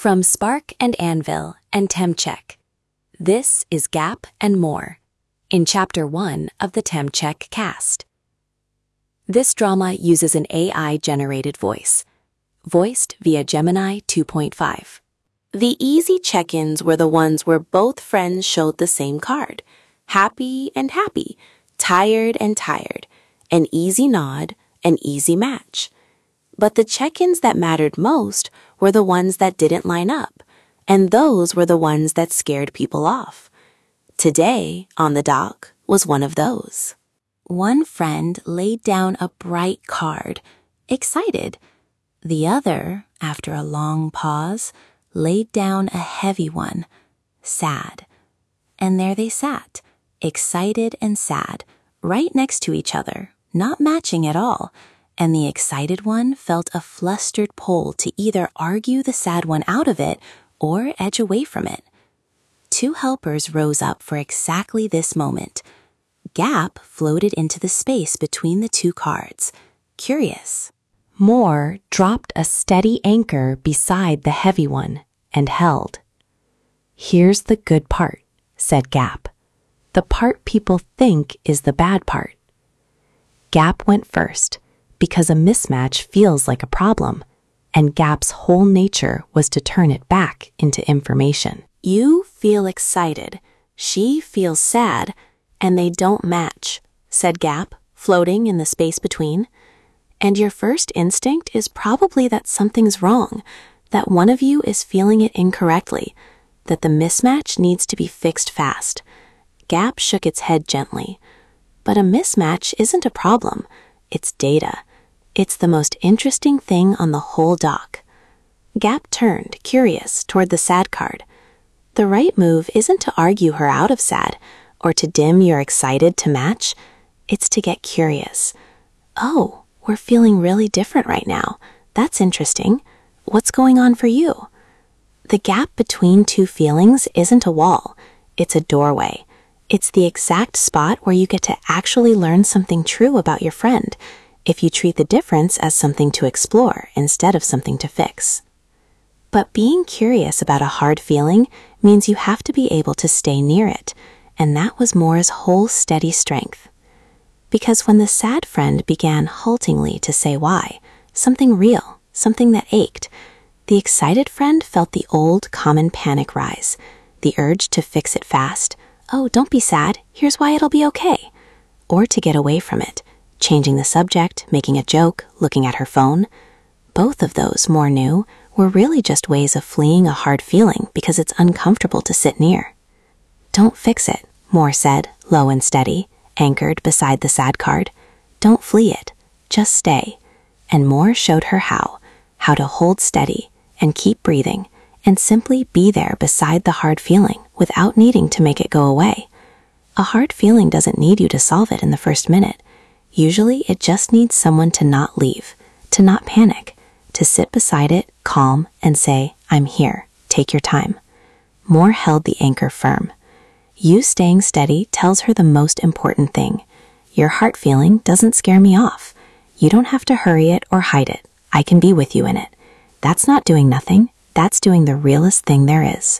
From Spark and Anvil and TemCheck, this is Gap and More, in Chapter 1 of the TemCheck cast. This drama uses an AI-generated voice, voiced via Gemini 2.5. The easy check-ins were the ones where both friends showed the same card. Happy and happy, tired and tired, an easy nod, an easy match. But the check-ins that mattered most were the ones that didn't line up, and those were the ones that scared people off. Today, on the dock, was one of those. One friend laid down a bright card, excited. The other, after a long pause, laid down a heavy one, sad. And there they sat, excited and sad, right next to each other, not matching at all, and the excited one felt a flustered pull to either argue the sad one out of it or edge away from it. Two helpers rose up for exactly this moment. Gap floated into the space between the two cards, curious. More dropped a steady anchor beside the heavy one and held. "Here's the good part," said Gap. "The part people think is the bad part." Gap went first, because a mismatch feels like a problem, and Gap's whole nature was to turn it back into information. You feel excited, she feels sad, and they don't match, said Gap, floating in the space between. And your first instinct is probably that something's wrong, that one of you is feeling it incorrectly, that the mismatch needs to be fixed fast. Gap shook its head gently. But a mismatch isn't a problem, it's data. It's the most interesting thing on the whole dock. Gap turned, curious, toward the sad card. The right move isn't to argue her out of sad, or to dim your excited to match. It's to get curious. Oh, we're feeling really different right now. That's interesting. What's going on for you? The gap between two feelings isn't a wall. It's a doorway. It's the exact spot where you get to actually learn something true about your friend, if you treat the difference as something to explore instead of something to fix. But being curious about a hard feeling means you have to be able to stay near it, and that was Moore's whole steady strength. Because when the sad friend began haltingly to say why, something real, something that ached, the excited friend felt the old common panic rise, the urge to fix it fast. Oh, don't be sad, here's why it'll be okay. Or to get away from it, changing the subject, making a joke, looking at her phone. Both of those, Moore knew, were really just ways of fleeing a hard feeling because it's uncomfortable to sit near. Don't fix it, Moore said, low and steady, anchored beside the sad card. Don't flee it, just stay. And Moore showed her how to hold steady and keep breathing and simply be there beside the hard feeling without needing to make it go away. A hard feeling doesn't need you to solve it in the first minute. Usually it just needs someone to not leave, to not panic, to sit beside it, calm, and say, I'm here, take your time. Moore held the anchor firm. You staying steady tells her the most important thing. Your heart feeling doesn't scare me off. You don't have to hurry it or hide it. I can be with you in it. That's not doing nothing. That's doing the realest thing there is.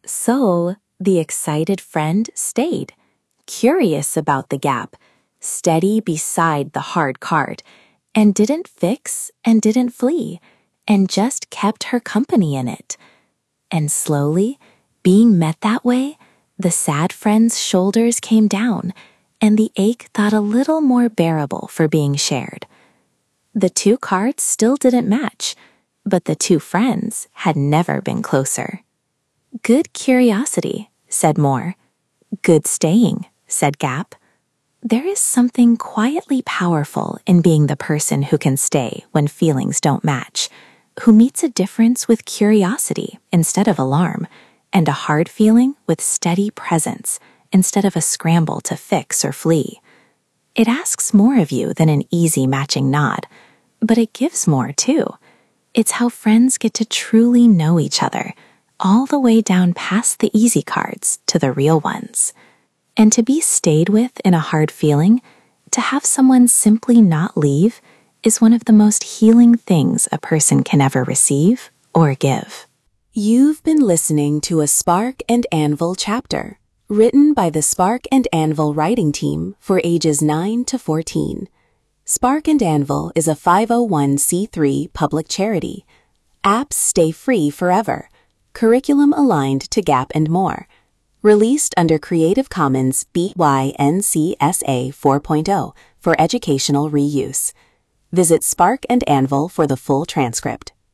So the excited friend stayed, curious about the gap, steady beside the hard card, and didn't fix and didn't flee, and just kept her company in it. And slowly, being met that way, the sad friend's shoulders came down, and the ache thought a little more bearable for being shared. The two cards still didn't match, but the two friends had never been closer. Good curiosity, said Moore. Good staying, said Gap. There is something quietly powerful in being the person who can stay when feelings don't match, who meets a difference with curiosity instead of alarm, and a hard feeling with steady presence instead of a scramble to fix or flee. It asks more of you than an easy matching nod, but it gives more too. It's how friends get to truly know each other, all the way down past the easy cards to the real ones. And to be stayed with in a hard feeling, to have someone simply not leave, is one of the most healing things a person can ever receive or give. You've been listening to a Spark and Anvil chapter, written by the Spark and Anvil writing team for ages 9 to 14. Spark and Anvil is a 501c3 public charity. Apps stay free forever. Curriculum aligned to Gap and More. Released under Creative Commons BY-NC-SA 4.0 for educational reuse. Visit Spark and Anvil for the full transcript.